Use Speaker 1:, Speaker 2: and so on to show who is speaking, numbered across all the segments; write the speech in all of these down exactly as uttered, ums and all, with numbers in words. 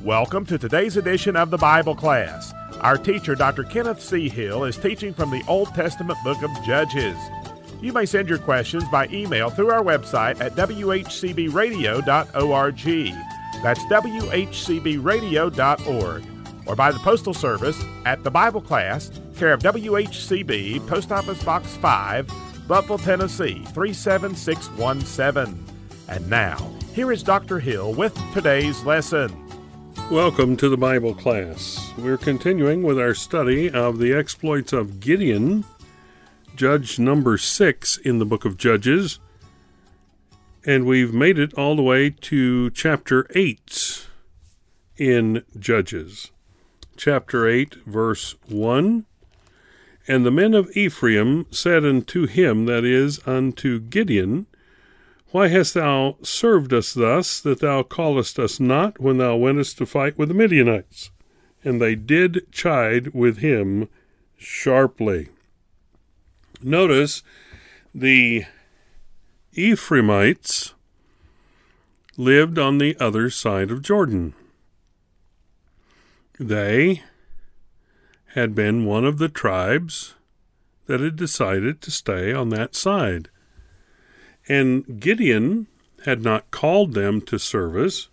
Speaker 1: Welcome to today's edition of the Bible class. Our teacher, Doctor Kenneth C. Hill, is teaching from the Old Testament book of Judges. You may send your questions by email through our website at w h c b radio dot org. That's w h c b radio dot org. Or by the Postal Service at the Bible Class, care of W H C B, Post Office Box five, Buffalo, Tennessee, three seven six one seven. And now, here is Doctor Hill with today's lesson.
Speaker 2: Welcome to the Bible class. We're continuing with our study of the exploits of Gideon, Judge number six in the book of Judges, and we've made it all the way to chapter eight in Judges. Chapter eight, verse one, And the men of Ephraim said unto him, that is, unto Gideon, Why hast thou served us thus, that thou callest us not when thou wentest to fight with the Midianites? And they did chide with him sharply. Notice the Ephraimites lived on the other side of Jordan. They had been one of the tribes that had decided to stay on that side. And Gideon had not called them to service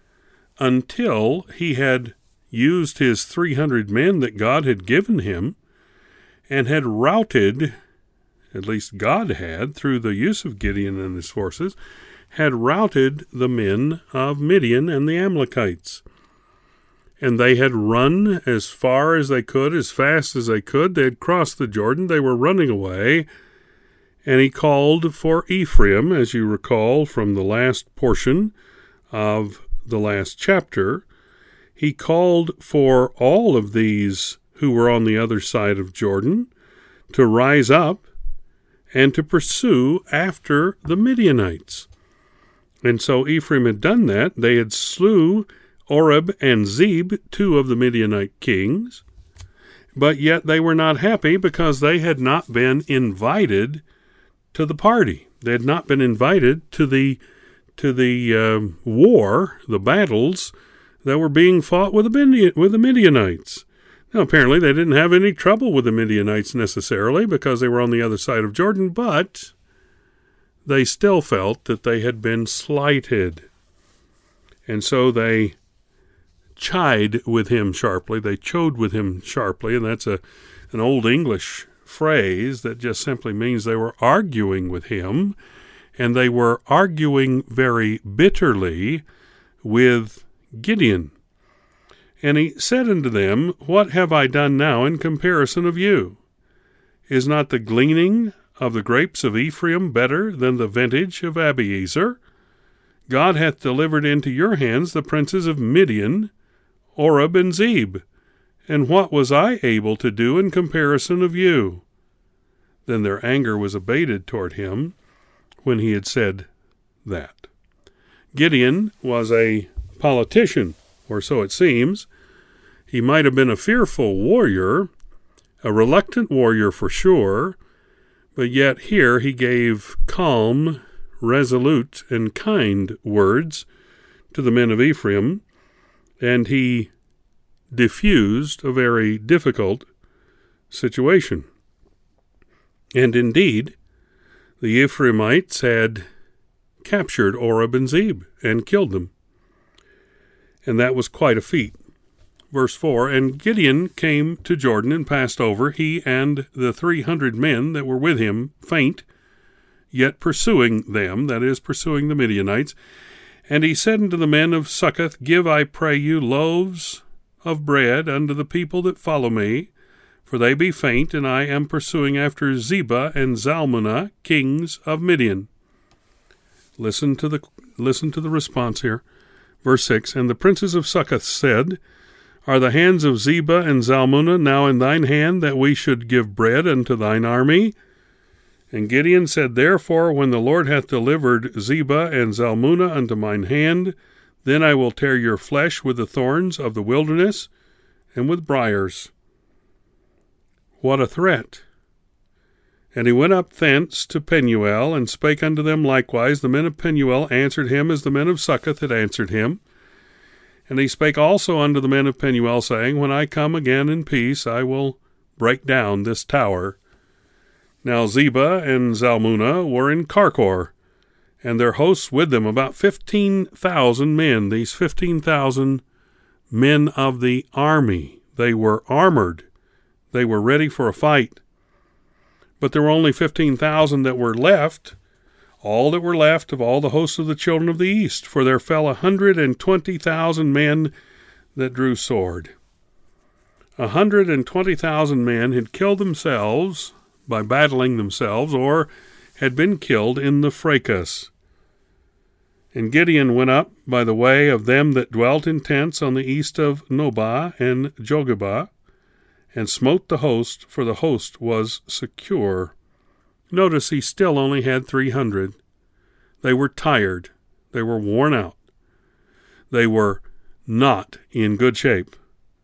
Speaker 2: until he had used his three hundred men that God had given him and had routed, at least God had, through the use of Gideon and his forces, had routed the men of Midian and the Amalekites. And they had run as far as they could, as fast as they could. They had crossed the Jordan. They were running away. And he called for Ephraim, as you recall from the last portion of the last chapter. He called for all of these who were on the other side of Jordan to rise up and to pursue after the Midianites. And so Ephraim had done that. They had slew Oreb and Zeb, two of the Midianite kings, but yet they were not happy because they had not been invited to the party. They had not been invited to the to the uh, war, the battles that were being fought with the, Midian, with the Midianites. Now, apparently they didn't have any trouble with the Midianites necessarily because they were on the other side of Jordan, but they still felt that they had been slighted. And so they chide with him sharply. They chode with him sharply, and that's a an old English phrase that just simply means they were arguing with him, and they were arguing very bitterly with Gideon. And he said unto them, What have I done now in comparison of you? Is not the gleaning of the grapes of Ephraim better than the vintage of Abiezer? God hath delivered into your hands the princes of Midian, Oreb and Zeb, and what was I able to do in comparison of you? Then their anger was abated toward him when he had said that. Gideon was a politician, or so it seems. He might have been a fearful warrior, a reluctant warrior for sure, but yet here he gave calm, resolute, and kind words to the men of Ephraim, and he diffused a very difficult situation. And indeed, the Ephraimites had captured Oreb and Zeb and killed them. And that was quite a feat. Verse four, And Gideon came to Jordan and passed over, he and the three hundred men that were with him, faint, yet pursuing them, that is, pursuing the Midianites. And he said unto the men of Succoth, Give, I pray you, loaves of bread unto the people that follow me, for they be faint, and I am pursuing after Zebah and Zalmunna, kings of Midian. Listen to the listen to the response here. Verse six, And the princes of Succoth said, Are the hands of Zebah and Zalmunna now in thine hand, that we should give bread unto thine army? And Gideon said, Therefore, when the Lord hath delivered Zebah and Zalmunna unto mine hand, then I will tear your flesh with the thorns of the wilderness and with briars. What a threat! And he went up thence to Penuel, and spake unto them likewise. The men of Penuel answered him as the men of Succoth had answered him. And he spake also unto the men of Penuel, saying, When I come again in peace, I will break down this tower. Now Zebah and Zalmunna were in Karkor, and their hosts with them, about fifteen thousand men, these fifteen thousand men of the army. They were armored. They were ready for a fight. But there were only fifteen thousand that were left, all that were left of all the hosts of the children of the east, for there fell a hundred and twenty thousand men that drew sword. A hundred and twenty thousand men had killed themselves by battling themselves, or had been killed in the fracas. And Gideon went up by the way of them that dwelt in tents on the east of Nobah and Jogabah, and smote the host, for the host was secure. Notice he still only had three hundred. They were tired. They were worn out. They were not in good shape.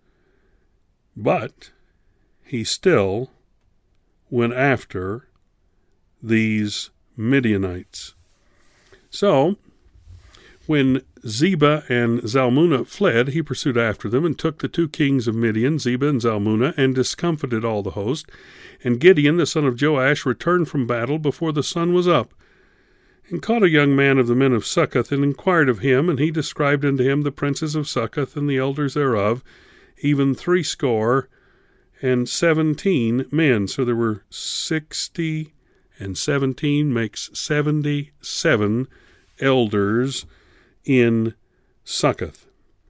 Speaker 2: But he still went after these Midianites. So, when Zebah and Zalmunna fled, he pursued after them, and took the two kings of Midian, Zebah and Zalmunna, and discomfited all the host. And Gideon, the son of Joash, returned from battle before the sun was up, and caught a young man of the men of Succoth, and inquired of him, and he described unto him the princes of Succoth, and the elders thereof, even threescore and seventeen men. So there were sixty, and seventeen makes seventy-seven elders in Succoth.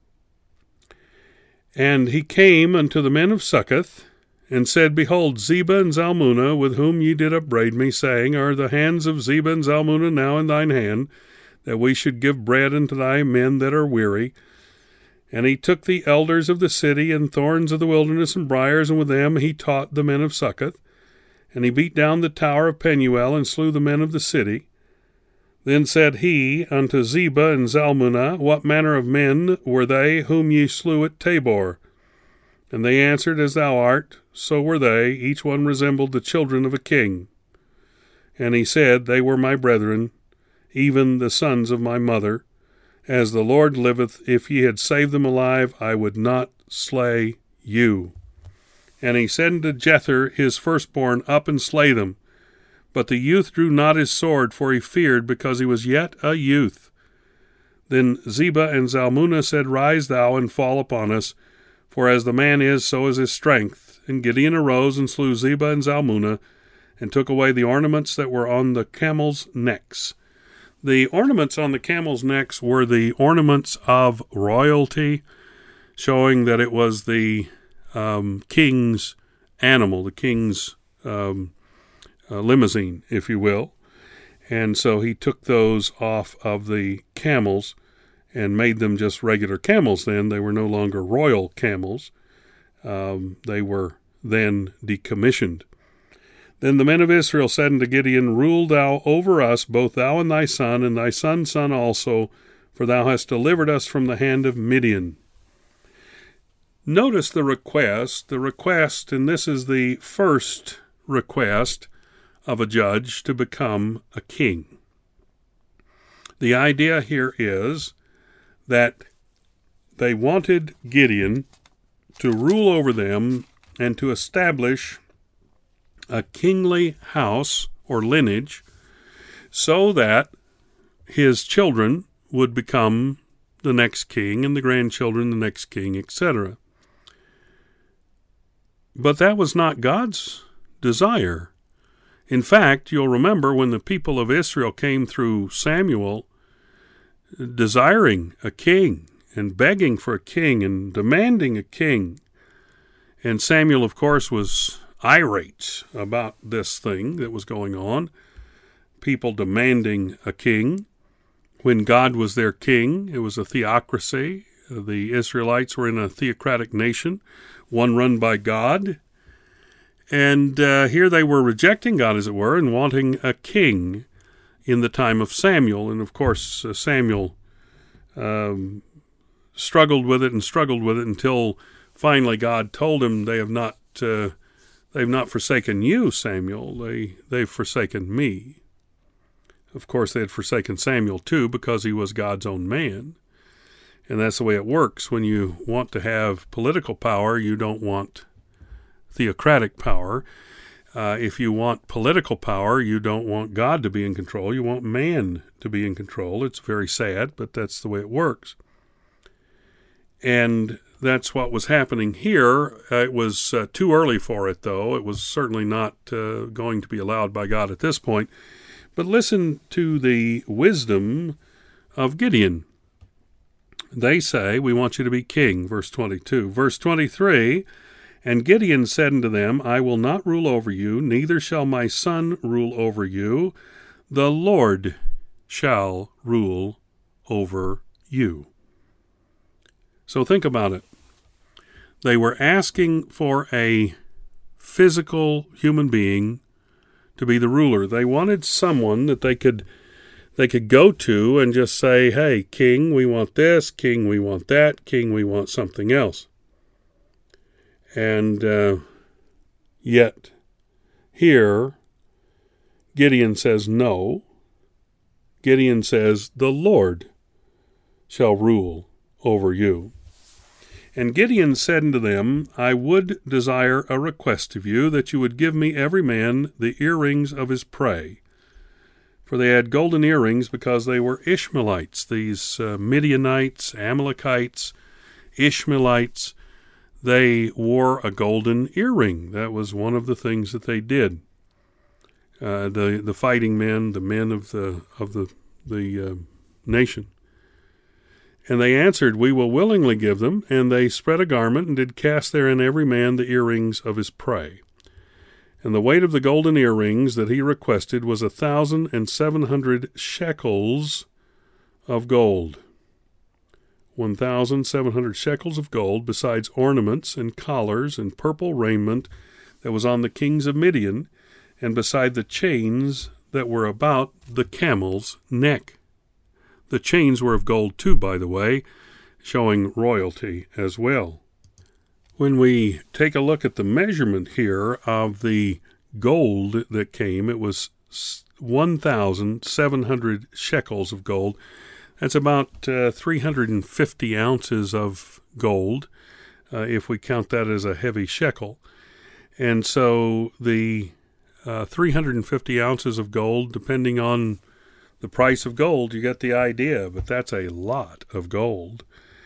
Speaker 2: And he came unto the men of Succoth, and said, Behold, Zebah and Zalmunna, with whom ye did upbraid me, saying, Are the hands of Zebah and Zalmunna now in thine hand, that we should give bread unto thy men that are weary? And he took the elders of the city, and thorns of the wilderness, and briars, and with them he taught the men of Succoth. And he beat down the tower of Penuel, and slew the men of the city. Then said he unto Zebah and Zalmunna, What manner of men were they whom ye slew at Tabor? And they answered, As thou art, so were they. Each one resembled the children of a king. And he said, They were my brethren, even the sons of my mother. As the Lord liveth, if ye had saved them alive, I would not slay you. And he said unto Jether his firstborn, Up and slay them. But the youth drew not his sword, for he feared, because he was yet a youth. Then Zebah and Zalmunna said, Rise thou, and fall upon us, for as the man is, so is his strength. And Gideon arose, and slew Zebah and Zalmunna, and took away the ornaments that were on the camels' necks. The ornaments on the camels' necks were the ornaments of royalty, showing that it was the um, king's animal, the king's um Uh, limousine, if you will. And so he took those off of the camels and made them just regular camels then. They were no longer royal camels. Um, they were then decommissioned. Then the men of Israel said unto Gideon, Rule thou over us, both thou and thy son, and thy son's son also, for thou hast delivered us from the hand of Midian. Notice the request, the request, and this is the first request of a judge to become a king. The idea here is that they wanted Gideon to rule over them and to establish a kingly house or lineage so that his children would become the next king and the grandchildren the next king, et cetera. But that was not God's desire. In fact, you'll remember when the people of Israel came through Samuel desiring a king and begging for a king and demanding a king. And Samuel, of course, was irate about this thing that was going on, people demanding a king when God was their king. It was a theocracy. The Israelites were in a theocratic nation, one run by God. And uh, here they were rejecting God, as it were, and wanting a king in the time of Samuel. And, of course, uh, Samuel um, struggled with it and struggled with it until finally God told him, they have not uh, they've not forsaken you, Samuel. They, they've forsaken me. Of course, they had forsaken Samuel, too, because he was God's own man. And that's the way it works. When you want to have political power, you don't want theocratic power. Uh, if you want political power, you don't want God to be in control. You want man to be in control. It's very sad, but that's the way it works. And that's what was happening here. Uh, it was uh, too early for it, though. It was certainly not uh, going to be allowed by God at this point. But listen to the wisdom of Gideon. They say, we want you to be king, verse twenty-two. Verse twenty-three, and Gideon said unto them, I will not rule over you, neither shall my son rule over you. The Lord shall rule over you. So think about it. They were asking for a physical human being to be the ruler. They wanted someone that they could they could go to and just say, hey, king, we want this, king, we want that, king, we want something else. And uh, yet here, Gideon says no. Gideon says, the Lord shall rule over you. And Gideon said unto them, I would desire a request of you, that you would give me every man the earrings of his prey. For they had golden earrings because they were Ishmaelites, these uh, Midianites, Amalekites, Ishmaelites. They wore a golden earring. That was one of the things that they did. Uh, the the fighting men, the men of the of the the uh, nation. And they answered, we will willingly give them. And they spread a garment, and did cast therein every man the earrings of his prey. And the weight of the golden earrings that he requested was a thousand and seven hundred shekels of gold. One thousand seven hundred shekels of gold, besides ornaments and collars and purple raiment that was on the kings of Midian, and beside the chains that were about the camel's neck. The chains were of gold too, by the way, showing royalty as well. When we take a look at the measurement here of the gold that came, it was one thousand seven hundred shekels of gold. That's about uh, three hundred fifty ounces of gold, uh, if we count that as a heavy shekel. And so the uh, three hundred fifty ounces of gold, depending on the price of gold, you get the idea, but that's a lot of gold.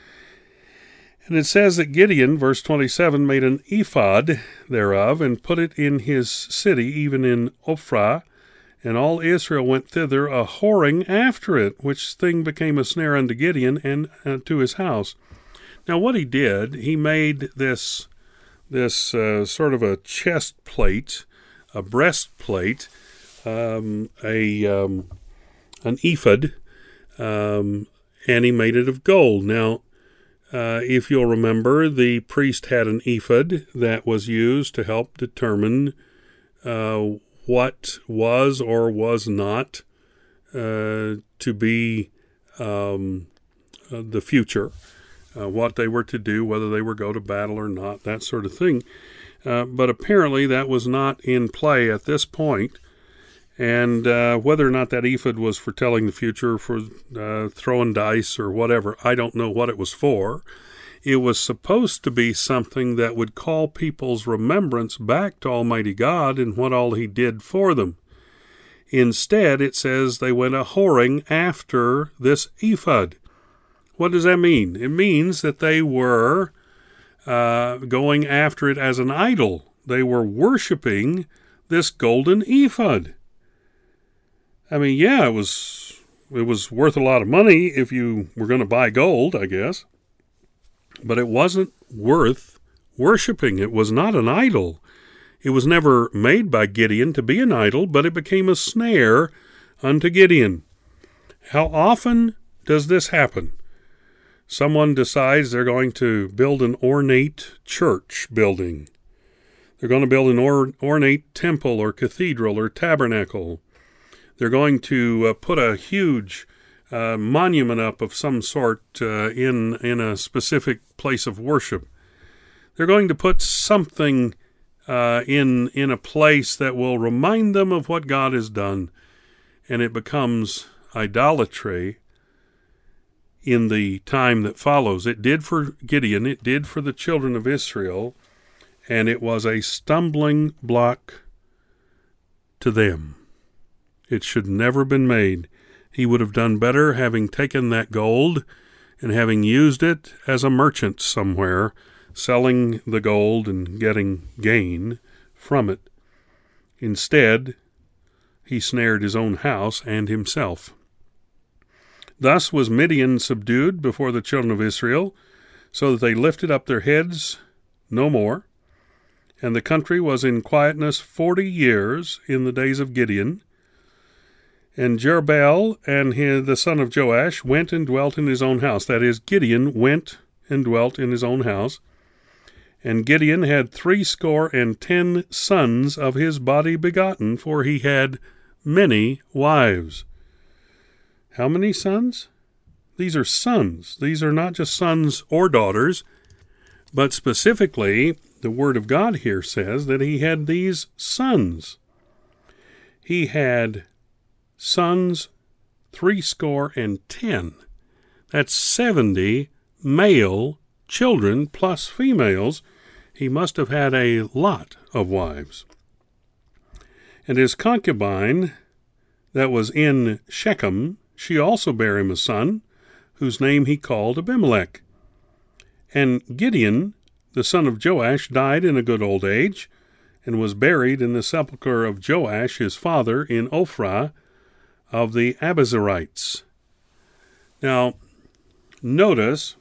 Speaker 2: And it says that Gideon, verse twenty-seven, made an ephod thereof, and put it in his city, even in Ophrah, and all Israel went thither a whoring after it, which thing became a snare unto Gideon and uh, to his house. Now what he did, he made this, this uh, sort of a chest plate, a breastplate, um, a... Um, an ephod, um, and he made it of gold. Now, uh, if you'll remember, the priest had an ephod that was used to help determine uh, what was or was not uh, to be um, uh, the future, uh, what they were to do, whether they were go to battle or not, that sort of thing. Uh, but apparently that was not in play at this point. And uh, whether or not that ephod was for telling the future, for uh, throwing dice or whatever, I don't know what it was for. It was supposed to be something that would call people's remembrance back to Almighty God and what all He did for them. Instead, it says they went a whoring after this ephod. What does that mean? It means that they were uh, going after it as an idol. They were worshiping this golden ephod. I mean, yeah, it was it was worth a lot of money if you were going to buy gold, I guess. But it wasn't worth worshiping. It was not an idol. It was never made by Gideon to be an idol, but it became a snare unto Gideon. How often does this happen? Someone decides they're going to build an ornate church building. They're going to build an or- ornate temple or cathedral or tabernacle. They're going to uh, put a huge uh, monument up of some sort uh, in in a specific place of worship. They're going to put something uh, in in a place that will remind them of what God has done, and it becomes idolatry. in the time that follows. It did for Gideon, it did for the children of Israel, and it was a stumbling block to them. It should never have been made. He would have done better having taken that gold and having used it as a merchant somewhere, selling the gold and getting gain from it. Instead, he snared his own house and himself. Thus was Midian subdued before the children of Israel, so that they lifted up their heads no more. And the country was in quietness forty years in the days of Gideon. And Jerubbaal and his, the son of Joash went and dwelt in his own house. That is, Gideon went and dwelt in his own house. And Gideon had threescore and ten sons of his body begotten, for he had many wives. How many sons? These are sons. These are not just sons or daughters, but specifically, the Word of God here says that he had these sons. He had sons threescore and ten. That's seventy male children plus females. He must have had a lot of wives. And his concubine that was in Shechem, she also bare him a son, whose name he called Abimelech. And Gideon, the son of Joash, died in a good old age, and was buried in the sepulchre of Joash his father in Ophrah of the Abiezrites. Now, notice,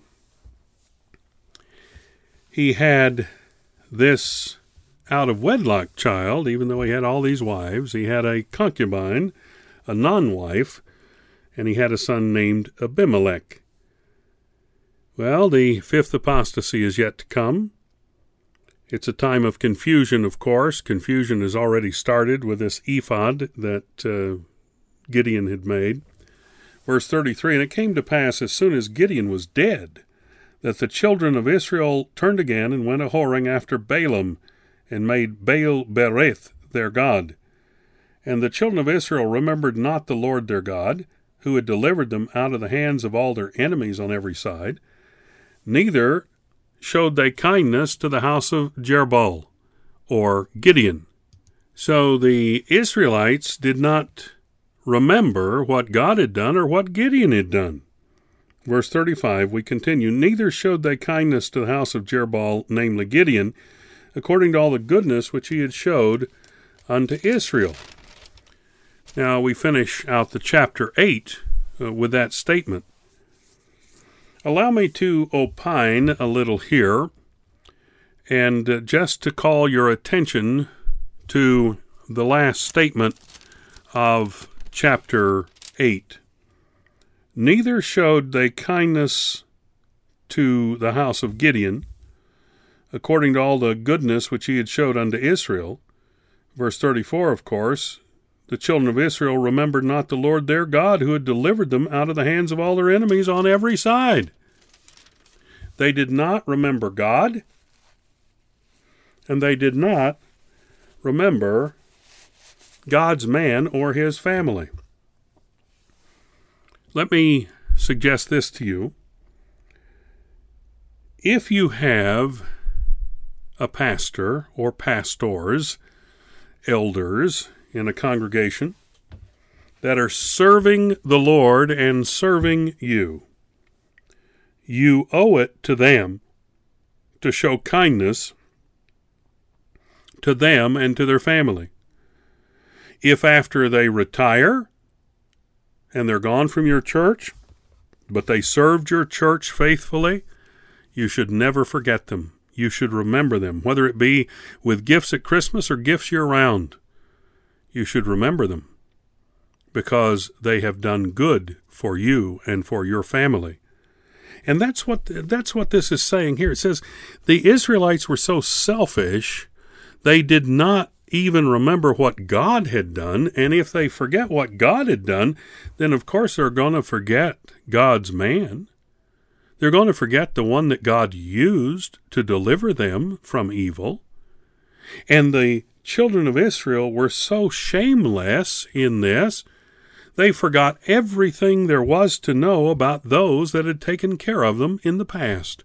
Speaker 2: he had this out-of-wedlock child, even though he had all these wives. He had a concubine, a non-wife, and he had a son named Abimelech. Well, the fifth apostasy is yet to come. It's a time of confusion, of course. Confusion has already started with this ephod that uh, Gideon had made. Verse thirty-three, and it came to pass as soon as Gideon was dead, that the children of Israel turned again and went a-whoring after Balaam, and made Baal-berith their god. And the children of Israel remembered not the Lord their God, who had delivered them out of the hands of all their enemies on every side, neither showed they kindness to the house of Jerubbaal, or Gideon. So the Israelites did not remember what God had done or what Gideon had done. Verse thirty-five, we continue, neither showed they kindness to the house of Jerubbaal, namely Gideon, according to all the goodness which he had showed unto Israel. Now we finish out the chapter eight uh, with that statement. Allow me to opine a little here, and uh, just to call your attention to the last statement of chapter eight. Neither showed they kindness to the house of Gideon, according to all the goodness which he had showed unto Israel. Verse thirty-four, of course, the children of Israel remembered not the Lord their God, who had delivered them out of the hands of all their enemies on every side. They did not remember God, and they did not remember God's man or his family. Let me suggest this to you. If you have a pastor or pastors, elders in a congregation that are serving the Lord and serving you, you owe it to them to show kindness to them and to their family. If after they retire and they're gone from your church, but they served your church faithfully, you should never forget them. You should remember them, whether it be with gifts at Christmas or gifts year-round. You should remember them because they have done good for you and for your family. And that's what that's what this is saying here. It says the Israelites were so selfish, they did not even remember what God had done, and if they forget what God had done, then of course they're going to forget God's man. They're going to forget the one that God used to deliver them from evil. And the children of Israel were so shameless in this They forgot everything there was to know about those that had taken care of them in the past.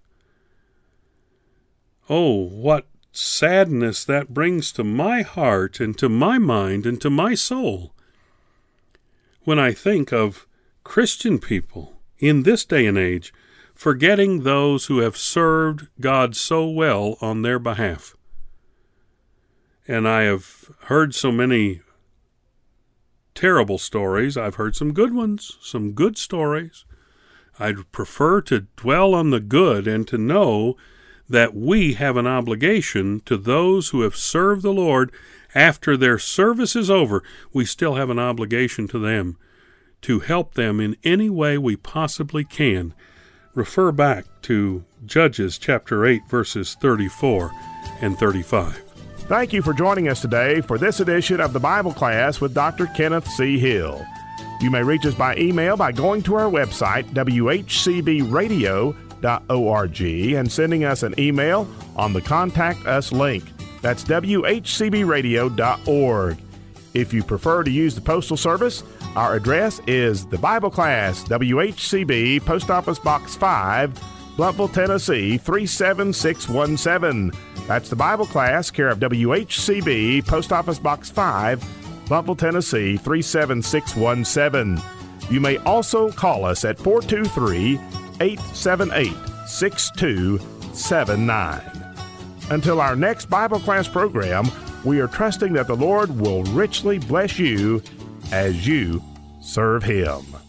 Speaker 2: Oh, what sadness that brings to my heart and to my mind and to my soul when I think of Christian people in this day and age forgetting those who have served God so well on their behalf. And I have heard so many terrible stories. I've heard some good ones, some good stories. I'd prefer to dwell on the good and to know that we have an obligation to those who have served the Lord after their service is over. We still have an obligation to them to help them in any way we possibly can. Refer back to Judges chapter eight, verses thirty-four and thirty-five.
Speaker 1: Thank you for joining us today for this edition of the Bible Class with Doctor Kenneth C. Hill. You may reach us by email by going to our website, w h c b radio dot org, and sending us an email on the Contact Us link. That's w h c b radio dot org. If you prefer to use the postal service, our address is the Bible Class, W H C B, Post Office Box five, Blountville, Tennessee, three seven six one seven. That's the Bible Class, care of W H C B, Post Office Box five, Blountville, Tennessee, three seven six one seven. You may also call us at four two three, eight seven eight, six two seven nine. Until our next Bible Class program, we are trusting that the Lord will richly bless you as you serve Him.